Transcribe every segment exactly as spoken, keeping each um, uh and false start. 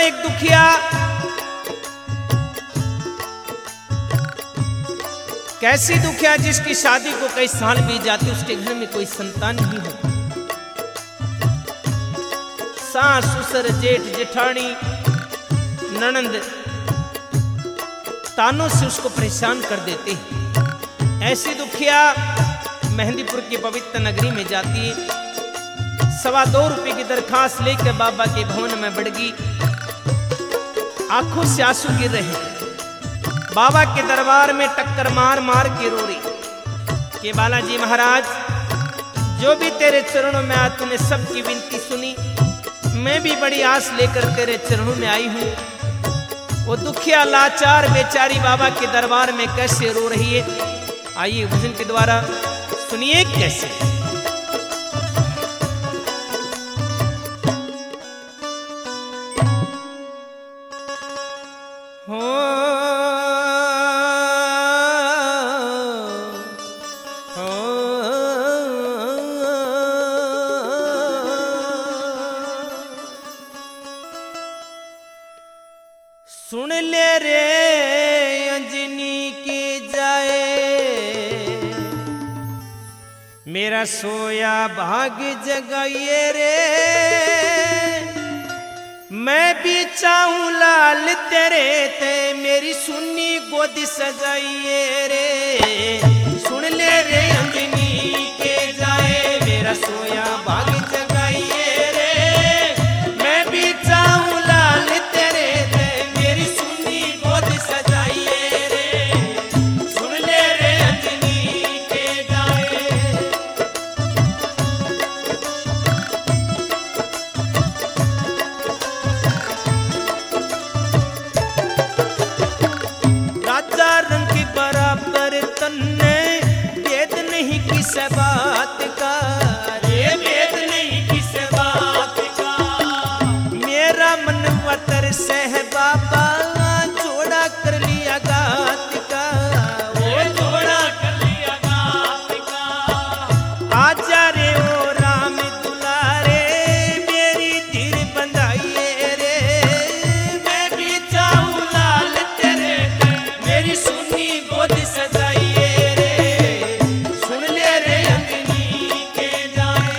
एक दुखिया कैसी दुखिया जिसकी शादी को कई साल बीत जाते, उसके घर में कोई संतान नहीं होती। सास ससुर जेठ जेठानी ननंद तानों से उसको परेशान कर देते हैं। ऐसी दुखिया मेहंदीपुर की पवित्र नगरी में जाती है। सवा दो रुपए की दरखास्त लेकर बाबा के भवन में बढ़ गई। आंखों से आंसू गिर रहे। बाबा के दरबार में टक्कर मार मार के रो रही कि बालाजी महाराज, जो भी तेरे चरणों में आ, तूने सबकी विनती सुनी। मैं भी बड़ी आस लेकर तेरे चरणों में आई हूं। वो दुखिया लाचार बेचारी बाबा के दरबार में कैसे रो रही है, आइए भजन के द्वारा सुनिए कैसे। सुन ले रे अंजनी की जाए, मेरा सोया भाग जगाइए रे। मैं भी चाहूं लाल तेरे ते, मेरी सुन्नी गोद सजाइए रे। सुन ले रे अंजनी के जाए, मेरा सोया भाग जगाइए रे। मैं भी चाहूं लाल तेरे ते, मेरी सुन्नी गोद सजाइए रे। सुन ले रे अंजनी के जाए। राजा रंग के बराबर तन्ने, भेद नहीं किस बात का रे, भेद नहीं किस बात का। मेरा मन वतर से है बाबा, जोड़ा कर लिया गात का, वो जोड़ा कर लिया गात का। आजा रे ओ राम दुलारे, मेरी धीर बंधाइए रे। मैं भी चाहूं लाल तेरे, मेरी सुन्नी गोद सजाइए रे। सुन ले रे अंजनी के जाए।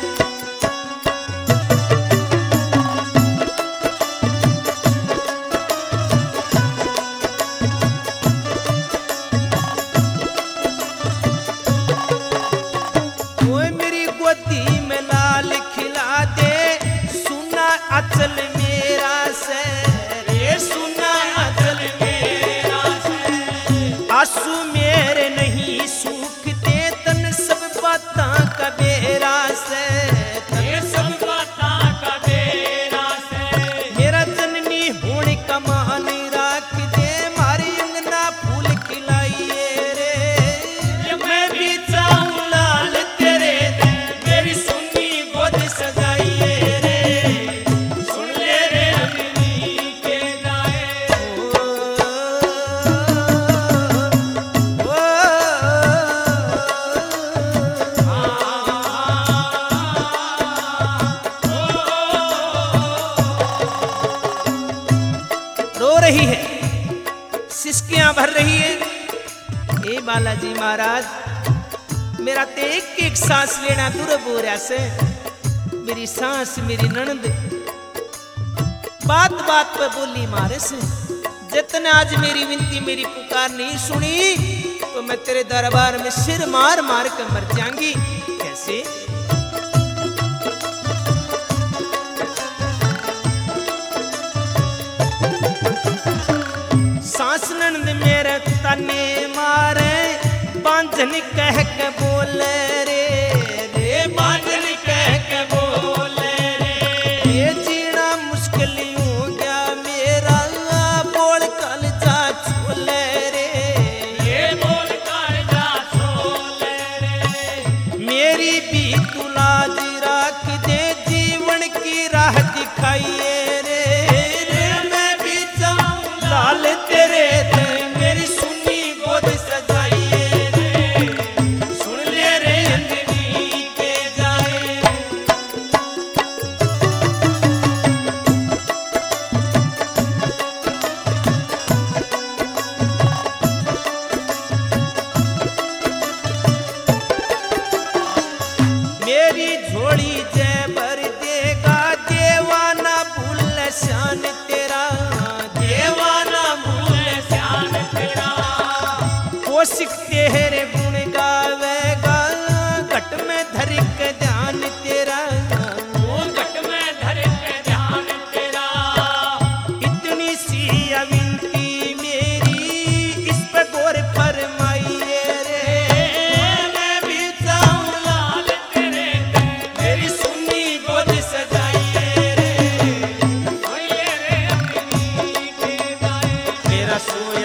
ओए मेरी गोदी में लाल खिला दे, सुना अचल मेरा से रे। सुना अचल मेरा से, आंसू मेरे नहीं सूखते, तन सब बातां का बेरा से, तन सब बातां का बेरा से। मेरा जननी होने का मान राख दे, मारी अंगना फूल खिलाइए रे। मैं भी चाहूं लाल तेरे ते, मेरी सुन्नी गोद सजाइए रे। सुन ले रे अंजनी के जाए। ओ, ओ, रो रही है, सिसकियां भर रही है। ए बालाजी महाराज, मेरा तो एक एक सांस लेना दूर बोरा से। मेरी सांस मेरी ननद बात बात पे बोली मारे से। जितना आज मेरी विनती मेरी पुकार नहीं सुनी, तो मैं तेरे दरबार में सिर मार मार कर मर जाऊंगी। कैसे? सांस ननद मेरे तने मारे, बांझन कह के बोले रे रे। बांझन कह के बोले रे। ये जीना मुश्किल हो गया मेरा, बोल कल जा छोले रे। ये बोल कल जा छोले रे। मेरी भी तू लाज राख दे, जीवन की राह दिखाइए रे। मैं भी चाहूं लाल तेरे ते, मेरी सुन्नी गोद सजाइए रे। सुन ले रे अंजनी के जाए।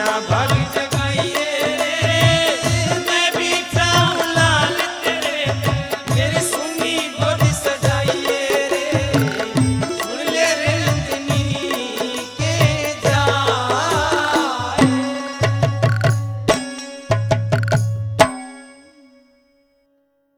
सैया भग